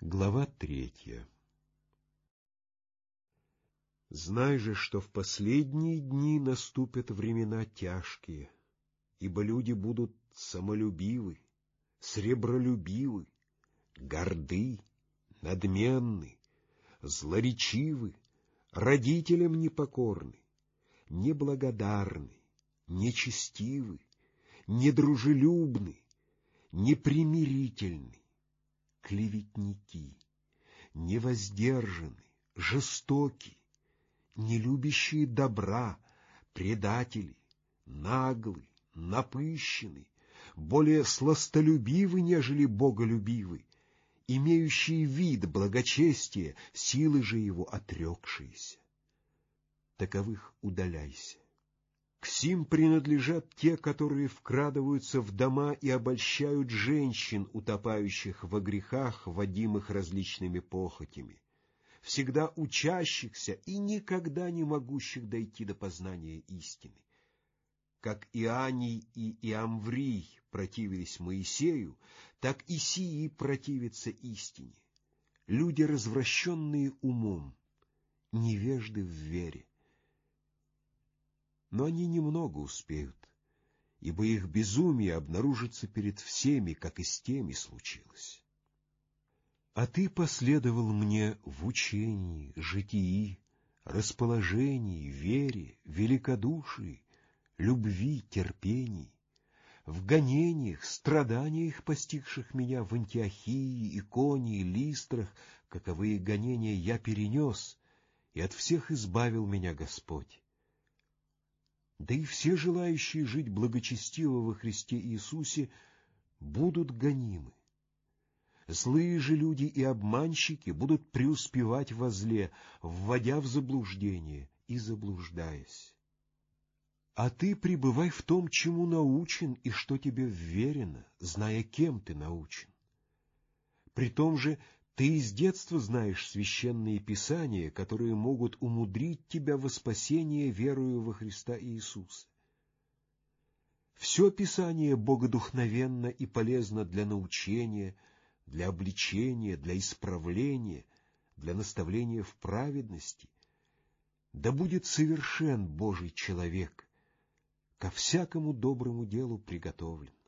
Глава 3. Знай же, что в последние дни наступят времена тяжкие, ибо люди будут самолюбивы, сребролюбивы, горды, надменны, злоречивы, родителям непокорны, неблагодарны, нечестивы, недружелюбны, непримирительны, клеветники, невоздержаны, жестоки, не любящие добра, предатели, наглы, напыщены, более сластолюбивы, нежели боголюбивы, имеющие вид благочестия, силы же его отрекшиеся. Таковых удаляйся. К сим принадлежат те, которые вкрадываются в дома и обольщают женщин, утопающих во грехах, водимых различными похотями, всегда учащихся и никогда не могущих дойти до познания истины. Как Ианий и Иамврий противились Моисею, так и сии противятся истине. Люди, развращенные умом, невежды в вере. Но они немного успеют, ибо их безумие обнаружится перед всеми, как и с теми случилось. А ты последовал мне в учении, житии, расположении, вере, великодушии, любви, терпении, в гонениях, страданиях, постигших меня в Антиохии, Иконии, Листрах, каковые гонения я перенес, и от всех избавил меня Господь. Да и все желающие жить благочестиво во Христе Иисусе будут гонимы. Злые же люди и обманщики будут преуспевать во зле, вводя в заблуждение и заблуждаясь. А ты пребывай в том, чему научен и что тебе вверено, зная, кем ты научен. При том же ты из детства знаешь священные писания, которые могут умудрить тебя во спасение верою во Христа Иисуса. Все Писание богодухновенно и полезно для научения, для обличения, для исправления, для наставления в праведности. Да будет совершен Божий человек, ко всякому доброму делу приготовлен.